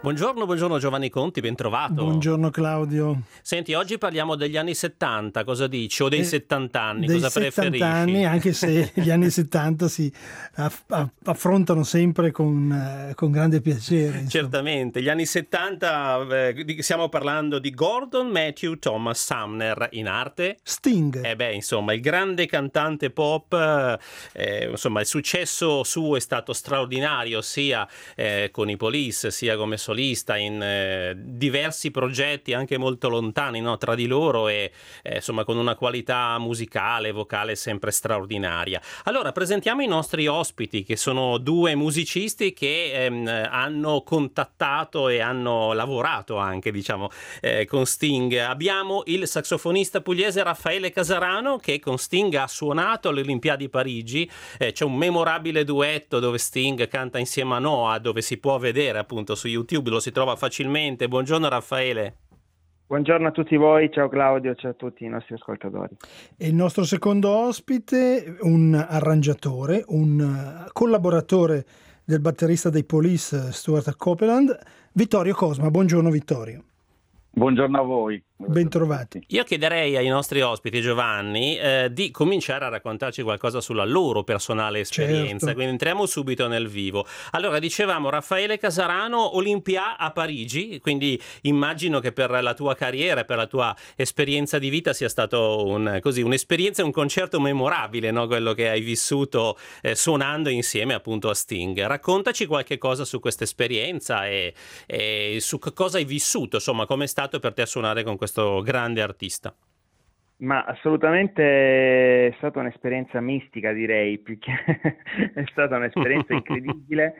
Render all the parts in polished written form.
Buongiorno Giovanni Conti, ben trovato. Buongiorno Claudio. Senti, oggi parliamo degli anni 70, cosa dici? O dei 70 anni, dei cosa 70 preferisci? anni, anche se gli anni 70 si affrontano sempre con grande piacere. Insomma. Certamente, gli anni 70, stiamo parlando di Gordon Matthew Thomas Sumner, in arte Sting. Insomma, il grande cantante pop, insomma, il successo suo è stato straordinario, sia con i Police, sia come solista in diversi progetti anche molto lontani, no, tra di loro e insomma con una qualità musicale, vocale sempre straordinaria. Allora presentiamo i nostri ospiti, che sono due musicisti che hanno contattato e hanno lavorato anche, diciamo, con Sting. Abbiamo il sassofonista pugliese Raffaele Casarano, che con Sting ha suonato alle Olimpiadi Parigi. C'è un memorabile duetto dove Sting canta insieme a Noah, dove si può vedere appunto su YouTube, lo si trova facilmente. Buongiorno Raffaele. Buongiorno a tutti voi, ciao Claudio, ciao a tutti i nostri ascoltatori. E il nostro secondo ospite, un arrangiatore, un collaboratore del batterista dei Police Stuart Copeland, Vittorio Cosma. Buongiorno Vittorio. Buongiorno a voi. Bentrovati. Io chiederei ai nostri ospiti, Giovanni, di cominciare a raccontarci qualcosa sulla loro personale esperienza. Certo. Quindi entriamo subito nel vivo. Allora, dicevamo Raffaele Casarano, Olympia a Parigi, quindi immagino che per la tua carriera, per la tua esperienza di vita sia stato un'esperienza, un concerto memorabile, no? Quello che hai vissuto suonando insieme appunto a Sting. Raccontaci qualche cosa su questa esperienza e su cosa hai vissuto, insomma, come è stato per te suonare con questo grande artista. Ma assolutamente è stata un'esperienza mistica, direi, più che è stata un'esperienza incredibile,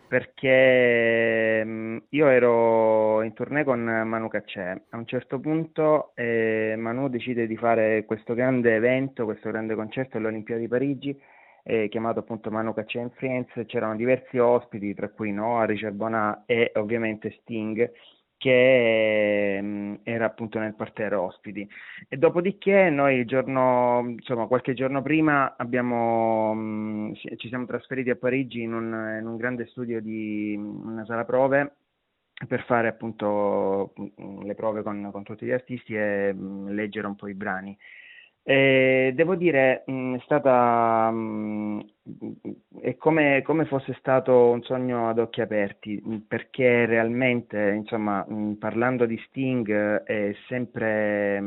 perché io ero in tournée con Manu Katché. A un certo punto Manu decide di fare questo grande evento, questo grande concerto alle Olimpiadi di Parigi, chiamato appunto Manu Katché and Friends. C'erano diversi ospiti, tra cui Noah, Richard Bonas e ovviamente Sting, che era appunto nel parterre ospiti. E dopodiché noi qualche giorno prima ci siamo trasferiti a Parigi in un grande studio di una sala prove per fare appunto le prove con tutti gli artisti e leggere un po' i brani. Devo dire, è stata è come fosse stato un sogno ad occhi aperti, perché realmente, insomma, parlando di Sting è sempre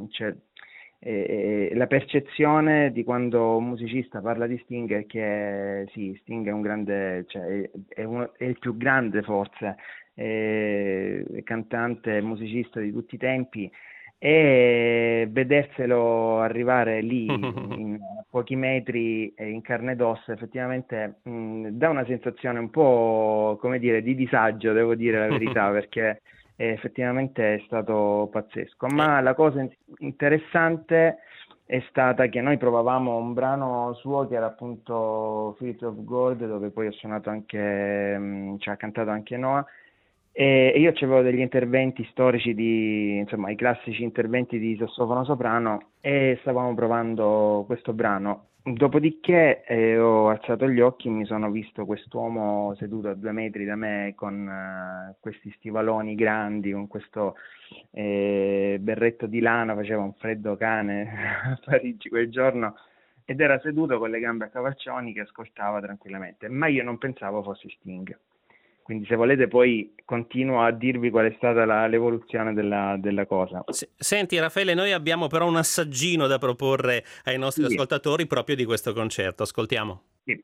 la percezione di quando un musicista parla di Sting è che sì, Sting è un grande, cioè è il più grande forse cantante, musicista di tutti i tempi. E vederselo arrivare lì in pochi metri in carne ed ossa effettivamente dà una sensazione un po', come dire, di disagio, devo dire la verità, perché effettivamente è stato pazzesco. Ma la cosa interessante è stata che noi provavamo un brano suo che era appunto Fields of Gold, dove poi ho suonato anche, ci ha cantato anche Noah. E io avevo degli interventi storici insomma, i classici interventi di sassofono soprano, e stavamo provando questo brano. Dopodiché ho alzato gli occhi e mi sono visto quest'uomo seduto a 2 metri da me con questi stivaloni grandi, con questo berretto di lana. Faceva un freddo cane a Parigi quel giorno, ed era seduto con le gambe a cavalcioni che ascoltava tranquillamente, ma io non pensavo fosse Sting. Quindi se volete poi continuo a dirvi qual è stata l'evoluzione della cosa. Senti Raffaele, noi abbiamo però un assaggino da proporre ai nostri ascoltatori proprio di questo concerto. Ascoltiamo. Sì.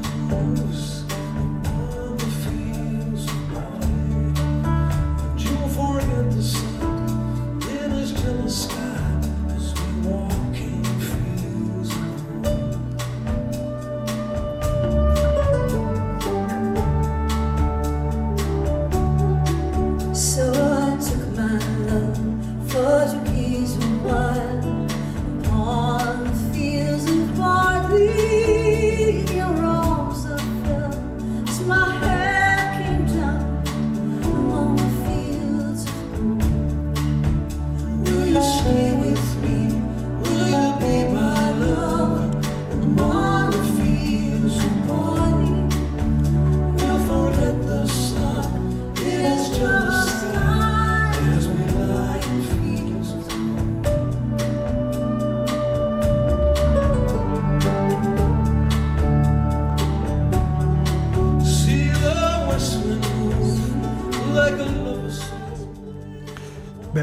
You'll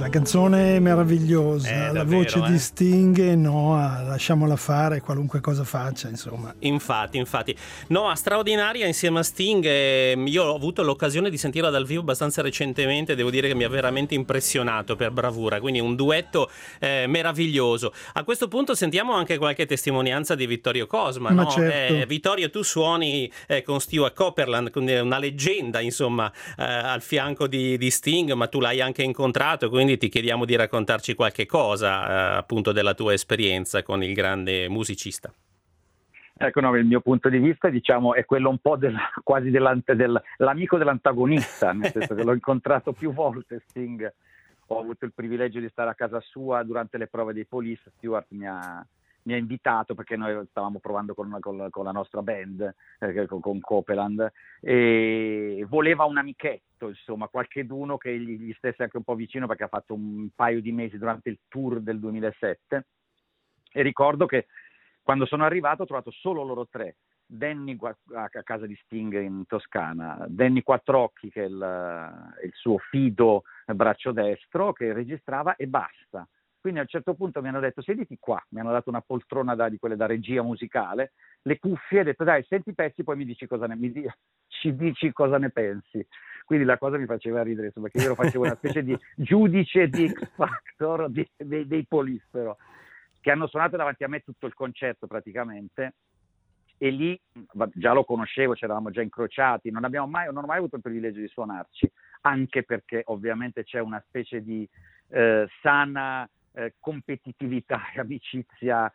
canzone meravigliosa, la davvero, voce di Sting e Noah, lasciamola fare qualunque cosa faccia, insomma. Infatti. Noah, straordinaria insieme a Sting. Io ho avuto l'occasione di sentirla dal vivo abbastanza recentemente, devo dire che mi ha veramente impressionato per bravura, quindi un duetto meraviglioso. A questo punto sentiamo anche qualche testimonianza di Vittorio Cosma, Ma no? certo. Vittorio, tu suoni con Stewart Copeland, una leggenda insomma al fianco di Sting, ma tu l'hai anche incontrato, quindi ti chiediamo di raccontarci qualche cosa appunto della tua esperienza con il grande musicista. Ecco, no, il mio punto di vista, diciamo, è quello un po' quasi l'amico dell'antagonista, nel senso che l'ho incontrato più volte Sting, ho avuto il privilegio di stare a casa sua durante le prove dei Police. Stewart mi ha invitato perché noi stavamo provando con la nostra band, con Copeland, e voleva un amichetto, insomma, qualcheduno che gli stesse anche un po' vicino, perché ha fatto un paio di mesi durante il tour del 2007, e ricordo che quando sono arrivato ho trovato solo loro tre, Danny a casa di Sting in Toscana, Danny Quattrocchi che è il suo fido braccio destro che registrava, e basta. Quindi a un certo punto mi hanno detto sediti qua, mi hanno dato una poltrona di quelle da regia musicale, le cuffie, e ho detto dai senti i pezzi, poi ci dici cosa ne pensi. Quindi la cosa mi faceva ridere, insomma, perché io facevo una specie di giudice di X Factor dei Police, però, che hanno suonato davanti a me tutto il concerto praticamente, e lì già lo conoscevo, ci eravamo già incrociati, non ho mai avuto il privilegio di suonarci, anche perché ovviamente c'è una specie di sana competitività e amicizia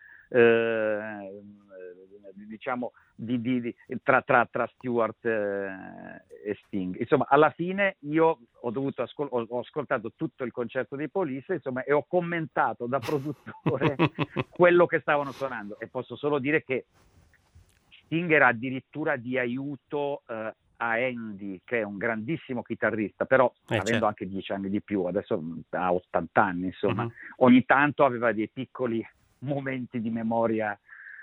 diciamo tra Stewart e Sting. Insomma, alla fine io ho ascoltato tutto il concerto dei Police, insomma, e ho commentato da produttore quello che stavano suonando, e posso solo dire che Sting era addirittura di aiuto a Andy, che è un grandissimo chitarrista, però avendo certo. anche 10 anni di più, adesso ha 80 anni, insomma, ogni tanto aveva dei piccoli momenti di memoria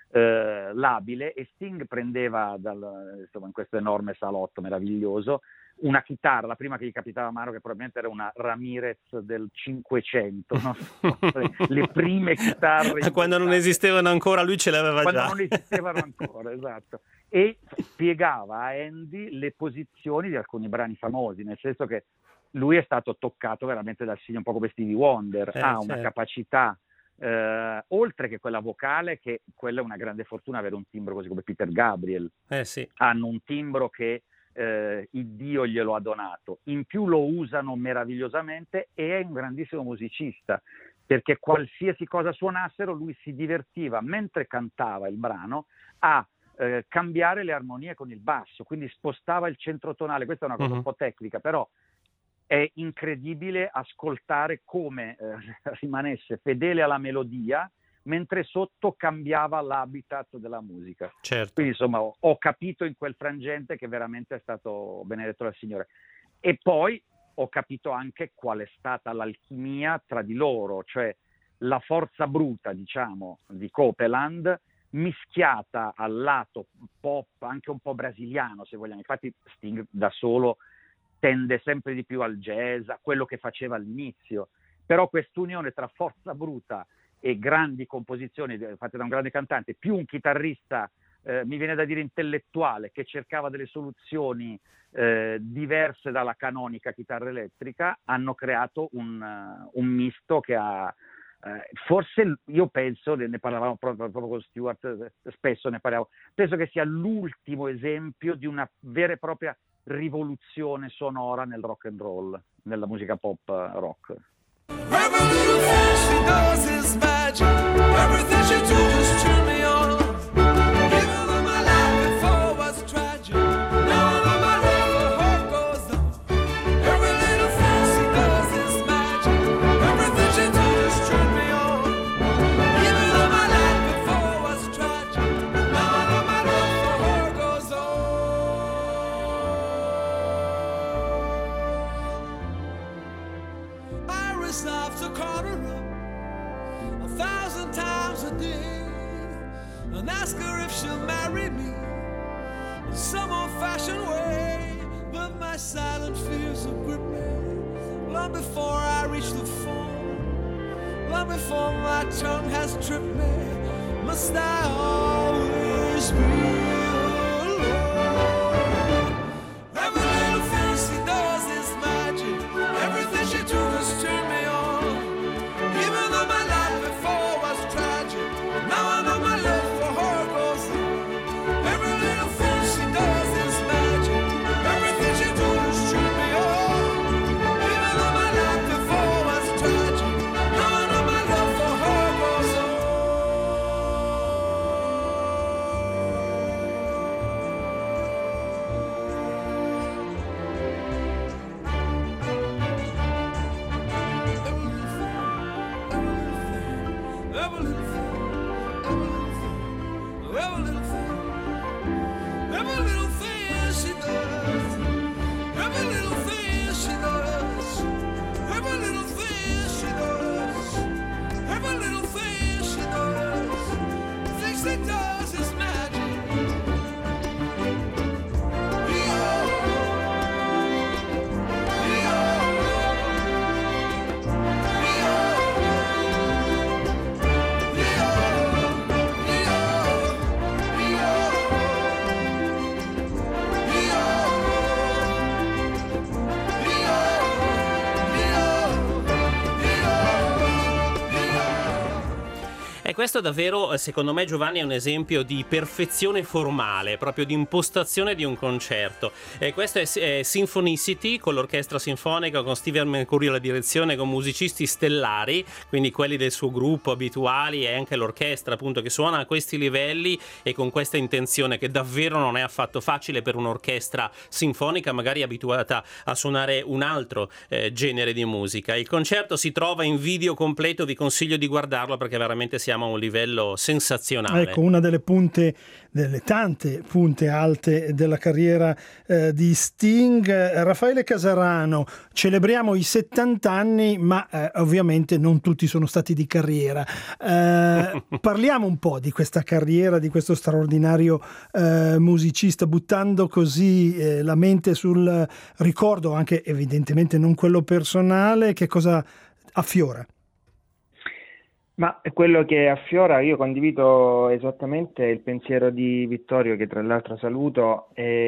labile, e Sting prendeva insomma, in questo enorme salotto meraviglioso una chitarra, la prima che gli capitava a mano, che probabilmente era una Ramirez del 500, no? Le prime chitarre quando non esistevano ancora, lui ce l'aveva quando già. non esistevano ancora, esatto, e spiegava a Andy le posizioni di alcuni brani famosi, nel senso che lui è stato toccato veramente dal segno, un po' come Stevie Wonder, ha una capacità oltre che quella vocale, che quella è una grande fortuna, avere un timbro così come Peter Gabriel, Sì. hanno un timbro che il Dio glielo ha donato, in più lo usano meravigliosamente, e è un grandissimo musicista, perché qualsiasi cosa suonassero lui si divertiva mentre cantava il brano a cambiare le armonie con il basso, quindi spostava il centro tonale. Questa è una cosa un po' tecnica, però è incredibile ascoltare come rimanesse fedele alla melodia mentre sotto cambiava l'habitat della musica. Certo. Quindi insomma ho capito in quel frangente che veramente è stato benedetto dal Signore. E poi ho capito anche qual è stata l'alchimia tra di loro, cioè la forza bruta, diciamo, di Copeland mischiata al lato pop, anche un po' brasiliano se vogliamo. Infatti Sting da solo tende sempre di più al jazz, a quello che faceva all'inizio, però quest'unione tra forza bruta e grandi composizioni fatte da un grande cantante, più un chitarrista, mi viene da dire intellettuale, che cercava delle soluzioni diverse dalla canonica chitarra elettrica, hanno creato un misto che ha... forse io penso, ne parlavamo proprio con Stewart, spesso ne parliamo, penso che sia l'ultimo esempio di una vera e propria rivoluzione sonora nel rock and roll, nella musica pop rock. Every little thing she does is magic. Everything she do just turn me on. Even though my life before was tragic, now I know my love for her goes on. Every little thing she does is magic. Everything she do just turn me on. Even though my life before was tragic, now I know my love for her goes on. I resolve to call her up 1,000 times a day and ask her if she'll marry me in some old-fashioned way, but my silent fears will grip me long before I reach the phone, long before my tongue has tripped me, must I always be alone? Every little thing she does is magic, everything she does turn me on. Even though my life before was tragic, now I know my love for her goes on. Every little thing she does is magic, everything she does turn me on. Even though my life before was tragic, now I know my love for her goes on. Every little thing, every little thing, every little thing she does, every little thing she does, every little thing she does, every little thing she does, things she does is magic. E questo davvero, secondo me, Giovanni, è un esempio di perfezione formale, proprio di impostazione di un concerto. E questo è Symphonicity, con l'orchestra sinfonica, con Stephen Mercury alla direzione, con musicisti stellari, quindi quelli del suo gruppo abituali, e anche l'orchestra, appunto, che suona a questi livelli e con questa intenzione, che davvero non è affatto facile per un'orchestra sinfonica, magari abituata a suonare un altro genere di musica. Il concerto si trova in video completo, vi consiglio di guardarlo perché veramente siamo a un livello sensazionale. Ecco, una delle punte, delle tante punte alte della carriera di Sting. Raffaele Casarano, celebriamo i 70 anni, ma ovviamente non tutti sono stati di carriera. Parliamo un po' di questa carriera, di questo straordinario musicista, buttando così la mente sul ricordo, anche evidentemente non quello personale. Che cosa affiora? Ma quello che affiora, io condivido esattamente il pensiero di Vittorio, che tra l'altro saluto.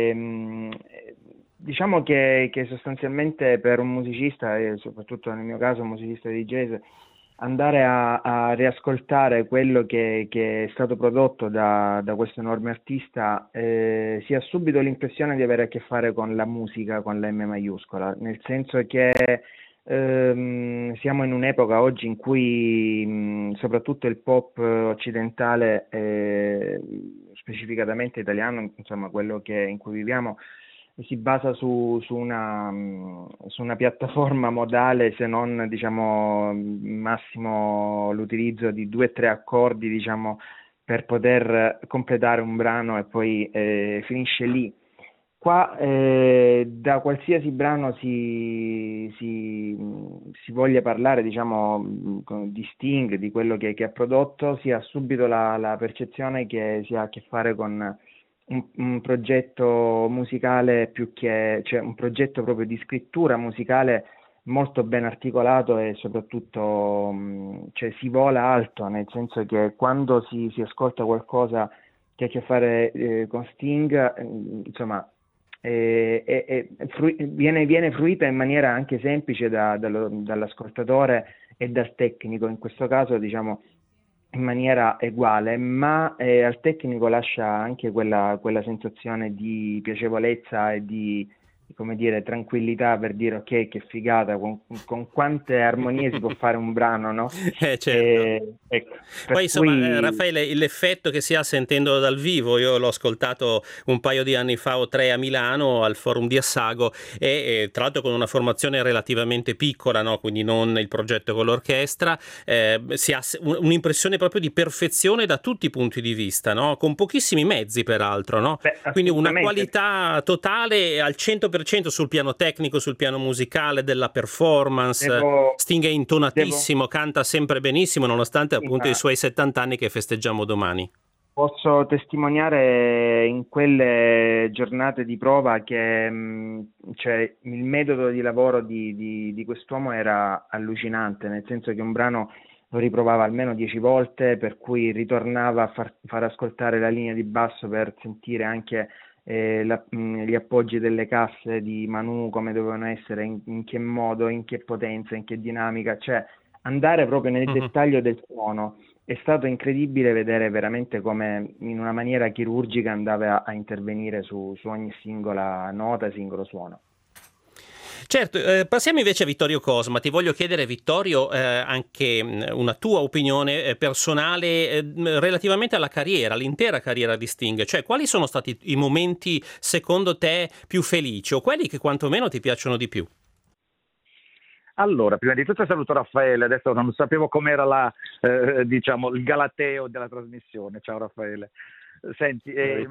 Diciamo che sostanzialmente per un musicista, e soprattutto nel mio caso un musicista di jazz, andare a riascoltare quello che è stato prodotto da questo enorme artista, si ha subito l'impressione di avere a che fare con la musica, con la M maiuscola, nel senso che siamo in un'epoca oggi in cui soprattutto il pop occidentale, specificatamente italiano, insomma quello in cui viviamo, si basa su una piattaforma modale, se non diciamo massimo l'utilizzo di 2 o 3 accordi, diciamo, per poter completare un brano, e poi finisce lì. Qua da qualsiasi brano si voglia parlare, diciamo, di Sting, di quello che ha prodotto, si ha subito la percezione che si ha a che fare con un progetto musicale, cioè un progetto proprio di scrittura musicale molto ben articolato, e soprattutto cioè si vola alto, nel senso che quando si ascolta qualcosa che ha a che fare con Sting, insomma, viene fruita in maniera anche semplice dall'ascoltatore e dal tecnico, in questo caso diciamo in maniera uguale, ma al tecnico lascia anche quella sensazione di piacevolezza e di, come dire, tranquillità, per dire ok, che figata, con quante armonie si può fare un brano, no? Certo. Ecco, Poi insomma, Raffaele, l'effetto che si ha sentendolo dal vivo, io l'ho ascoltato un paio di anni fa o 3 a Milano al Forum di Assago, e tra l'altro con una formazione relativamente piccola, no? Quindi non il progetto con l'orchestra, si ha un'impressione proprio di perfezione da tutti i punti di vista, no? Con pochissimi mezzi peraltro, no? Quindi una qualità totale al 100% sul piano tecnico, sul piano musicale, della performance. Sting è intonatissimo, canta sempre benissimo, nonostante appunto i suoi 70 anni che festeggiamo domani. Posso testimoniare in quelle giornate di prova che cioè, il metodo di lavoro di quest'uomo era allucinante, nel senso che un brano lo riprovava almeno 10 volte, per cui ritornava a far ascoltare la linea di basso per sentire anche gli appoggi delle casse di Manu, come dovevano essere, in che modo, in che potenza, in che dinamica, cioè andare proprio nel dettaglio del suono. È stato incredibile vedere veramente come in una maniera chirurgica andava a intervenire su ogni singola nota, singolo suono. Certo, passiamo invece a Vittorio Cosma. Ti voglio chiedere, Vittorio, anche una tua opinione personale relativamente alla carriera, all'intera carriera di Sting. Cioè, quali sono stati i momenti, secondo te, più felici o quelli che quantomeno ti piacciono di più? Allora, prima di tutto saluto Raffaele, adesso non sapevo com'era diciamo, il galateo della trasmissione. Ciao Raffaele. Senti,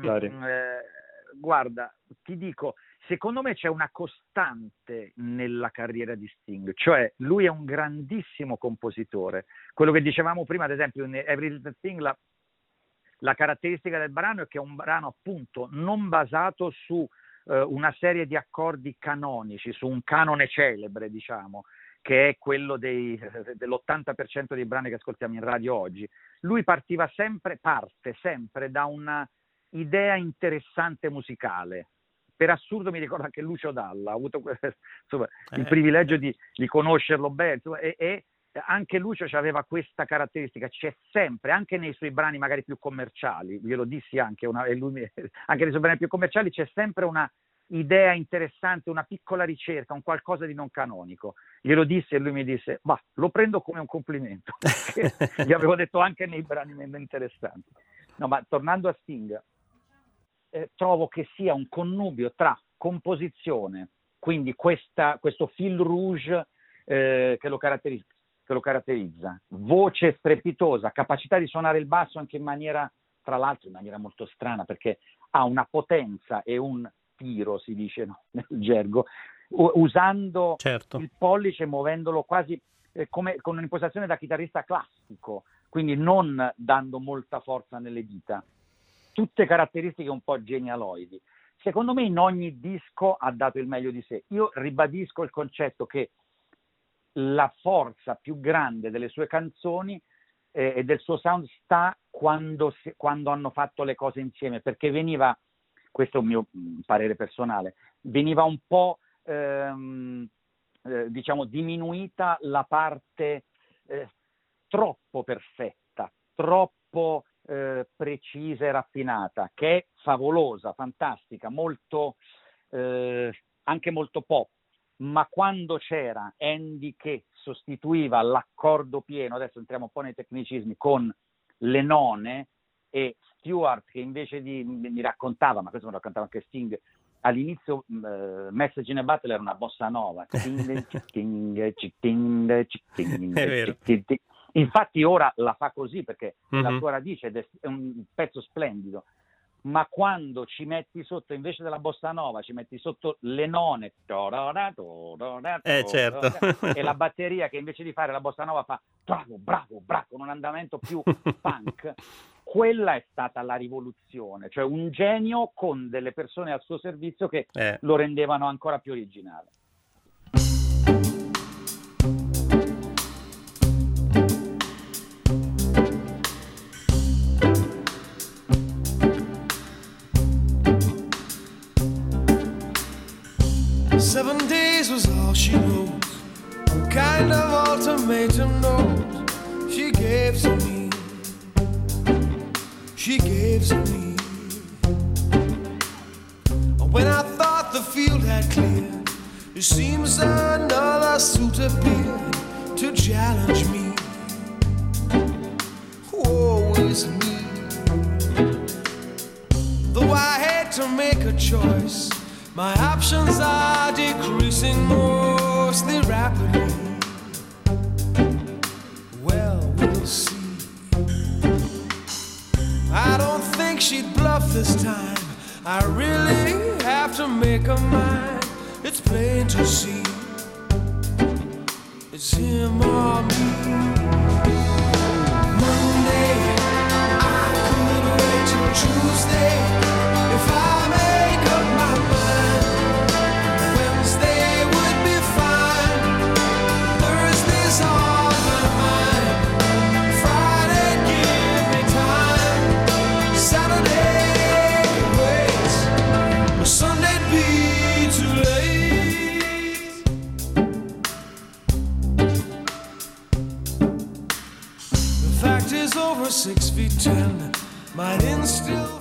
guarda, ti dico, secondo me c'è una costante nella carriera di Sting, cioè lui è un grandissimo compositore. Quello che dicevamo prima, ad esempio, in Every Little Thing, la caratteristica del brano è che è un brano appunto non basato su una serie di accordi canonici, su un canone celebre, diciamo, che è quello dell'80% dei brani che ascoltiamo in radio oggi. Lui parte sempre da una idea interessante musicale. Per assurdo mi ricordo anche Lucio Dalla, ho avuto il privilegio di conoscerlo bene, e anche Lucio aveva questa caratteristica, c'è sempre, anche nei suoi brani magari più commerciali, glielo dissi anche, anche nei suoi brani più commerciali c'è sempre una idea interessante, una piccola ricerca, un qualcosa di non canonico. Glielo dissi e lui mi disse, ma lo prendo come un complimento, perché gli avevo detto anche nei brani meno interessanti. No, ma tornando a Sting, trovo che sia un connubio tra composizione, quindi questo fil rouge che lo caratterizza, voce strepitosa, capacità di suonare il basso anche in maniera, tra l'altro in maniera molto strana, perché ha una potenza e un tiro, si dice, no, nel gergo, usando il pollice, muovendolo quasi come con un'impostazione da chitarrista classico, quindi non dando molta forza nelle dita. Tutte caratteristiche un po' genialoidi. Secondo me in ogni disco ha dato il meglio di sé. Io ribadisco il concetto che la forza più grande delle sue canzoni e del suo sound sta quando hanno fatto le cose insieme, perché veniva, questo è un mio parere personale, veniva un po' diciamo diminuita la parte troppo perfetta, troppo precisa e raffinata, che è favolosa, fantastica, molto anche molto pop, ma quando c'era Andy che sostituiva l'accordo pieno, adesso entriamo un po' nei tecnicismi, con le none, e Stewart che invece mi raccontava, ma questo me lo raccontava anche Sting, all'inizio Message in a Battle era una bossa nova, infatti ora la fa così perché la sua radice ed è un pezzo splendido, ma quando ci metti sotto, invece della bossa nova, ci metti sotto le none, certo. E la batteria che invece di fare la bossa nova fa bravo, con un andamento più punk, quella è stata la rivoluzione, cioè un genio con delle persone al suo servizio che lo rendevano ancora più originale. Seven days was all she wrote, kind of ultimatum note she gave to me. She gave to me. When I thought the field had cleared, it seems another suit appeared to challenge me. Woe is me. Though I had to make a choice, my options are decreasing mostly rapidly. Well, we'll see. I don't think she'd bluff this time. I really have to make her mind. It's plain to see. It's him or me. Monday, I could wait. who's over 6'10" might instill.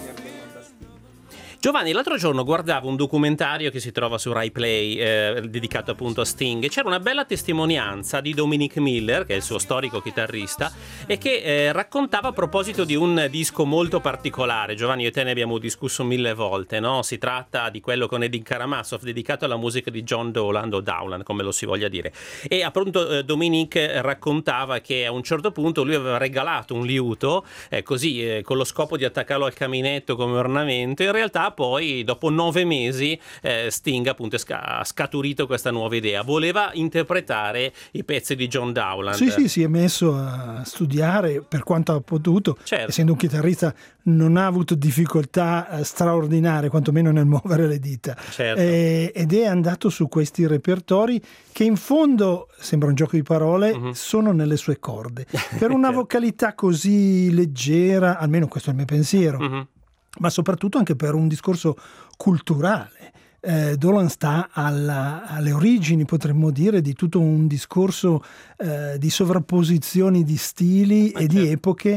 Giovanni, l'altro giorno guardavo un documentario che si trova su Rai Play dedicato appunto a Sting, e c'era una bella testimonianza di Dominic Miller, che è il suo storico chitarrista, e che raccontava a proposito di un disco molto particolare. Giovanni, io e te ne abbiamo discusso 1000 volte, no? Si tratta di quello con Edin Karamazov, dedicato alla musica di John Dowland, o Dowland come lo si voglia dire, e appunto Dominic raccontava che a un certo punto lui aveva regalato un liuto così con lo scopo di attaccarlo al caminetto come ornamento. In realtà poi dopo 9 mesi Sting appunto ha scaturito questa nuova idea, voleva interpretare i pezzi di John Dowland. Sì, si è messo a studiare per quanto ha potuto, certo. Essendo un chitarrista non ha avuto difficoltà straordinarie, quantomeno nel muovere le dita, certo. Ed è andato su questi repertori che in fondo, sembra un gioco di parole, sono nelle sue corde, per una certo. vocalità così leggera, almeno questo è il mio pensiero, ma soprattutto anche per un discorso culturale. Dolan sta alle origini, potremmo dire, di tutto un discorso di sovrapposizioni di stili e di epoche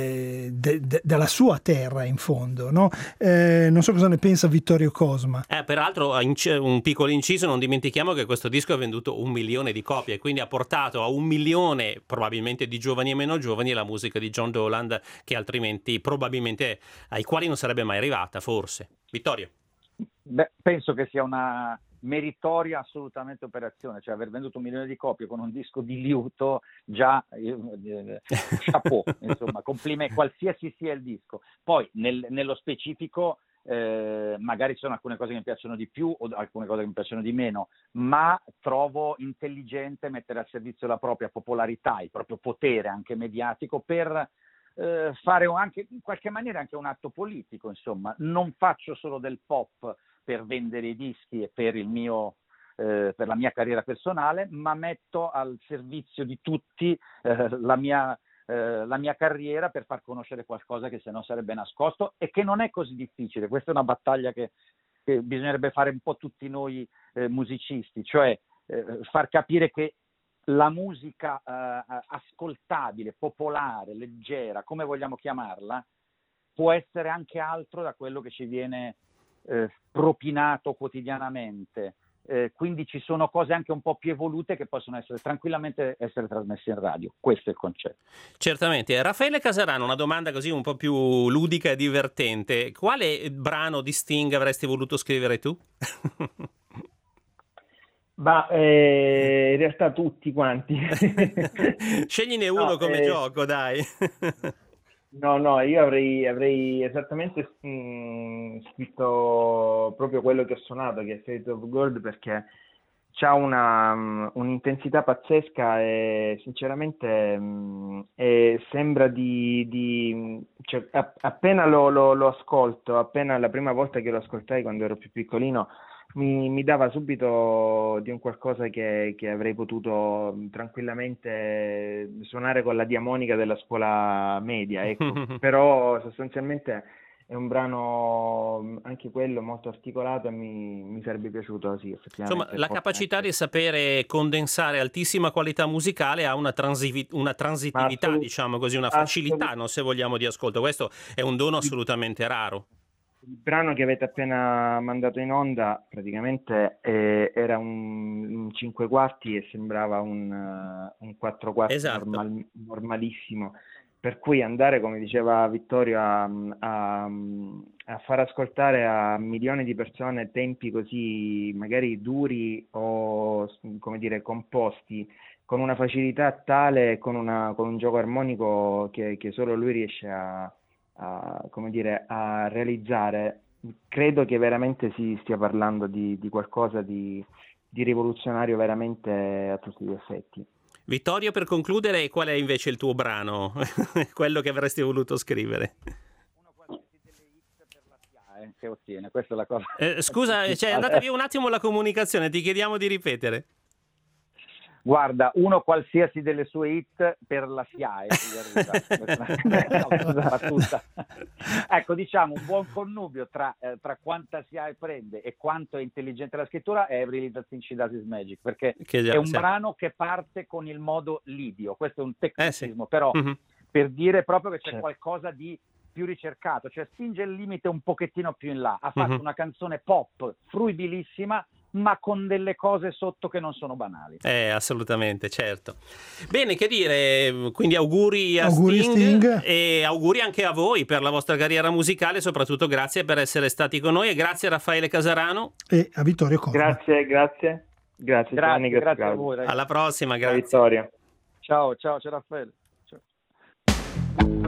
della sua terra, in fondo, no? Non so cosa ne pensa Vittorio Cosma. Peraltro, un piccolo inciso, non dimentichiamo che questo disco ha venduto 1 milione di copie, quindi ha portato a 1 milione probabilmente di giovani e meno giovani la musica di John Dowland, che altrimenti probabilmente ai quali non sarebbe mai arrivata, forse. Vittorio? Beh, penso che sia una meritoria assolutamente operazione, cioè aver venduto 1 milione di copie con un disco di liuto, già chapeau, insomma, complimenti, qualsiasi sia il disco. Poi nello specifico magari ci sono alcune cose che mi piacciono di più o alcune cose che mi piacciono di meno, ma trovo intelligente mettere a servizio la propria popolarità, il proprio potere anche mediatico per fare anche in qualche maniera anche un atto politico, insomma. Non faccio solo del pop per vendere i dischi e per per la mia carriera personale, ma metto al servizio di tutti la mia carriera per far conoscere qualcosa che se no sarebbe nascosto e che non è così difficile. Questa è una battaglia che bisognerebbe fare un po' tutti noi musicisti, cioè far capire che la musica ascoltabile, popolare, leggera, come vogliamo chiamarla, può essere anche altro da quello che ci viene propinato quotidianamente. Quindi ci sono cose anche un po' più evolute che possono tranquillamente essere trasmesse in radio. Questo è il concetto. Certamente. Raffaele Casarano, una domanda così un po' più ludica e divertente. Quale brano di Sting avresti voluto scrivere tu? In realtà tutti quanti. Scegliene uno come gioco, dai. No, io avrei esattamente scritto proprio quello che ho suonato, che è Fate of Gold, perché c'ha un'intensità pazzesca e sinceramente sembra cioè, appena lo ascolto, appena la prima volta che lo ascoltai quando ero più piccolino, mi dava subito di un qualcosa che avrei potuto tranquillamente suonare con la diamonica della scuola media, ecco. Però sostanzialmente è un brano anche quello molto articolato e mi sarebbe piaciuto, sì, effettivamente. Insomma, la capacità di sapere condensare altissima qualità musicale ha una transitività, diciamo così, una facilità, no, se vogliamo, di ascolto. Questo è un dono assolutamente raro. Il brano che avete appena mandato in onda praticamente era un 5 quarti e sembrava un 4 quarti, esatto. Normalissimo, per cui andare, come diceva Vittorio, a far ascoltare a milioni di persone tempi così magari duri o, come dire, composti, con una facilità tale, con un gioco armonico che solo lui riesce a realizzare, credo che veramente si stia parlando di qualcosa di rivoluzionario veramente a tutti gli effetti. Vittorio, per concludere, qual è invece il tuo brano? Quello che avresti voluto scrivere? Uno qualsiasi delle hit per la SIAE che ottiene, questa è la cosa. Scusa, è andata via un attimo la comunicazione, ti chiediamo di ripetere. Guarda, uno qualsiasi delle sue hit per la SIAE. Ecco, diciamo, un buon connubio tra quanta SIAE prende e quanto è intelligente la scrittura è Every Little Thing She Does Is Magic, perché è un brano che parte con il modo lidio. Questo è un tecnicismo, però per dire proprio che c'è Certo. qualcosa di più ricercato, cioè spinge il limite un pochettino più in là. Ha fatto una canzone pop fruibilissima, ma con delle cose sotto che non sono banali. Assolutamente, certo. Bene, che dire, quindi auguri a Auguri Sting. e auguri anche a voi per la vostra carriera musicale, soprattutto grazie per essere stati con noi e grazie a Raffaele Casarano. E a Vittorio Cosma. Grazie Giovanni, Grazie a Claudio. voi, ragazzi. Alla prossima, Ciao grazie. Vittorio. Ciao Raffaele. Ciao.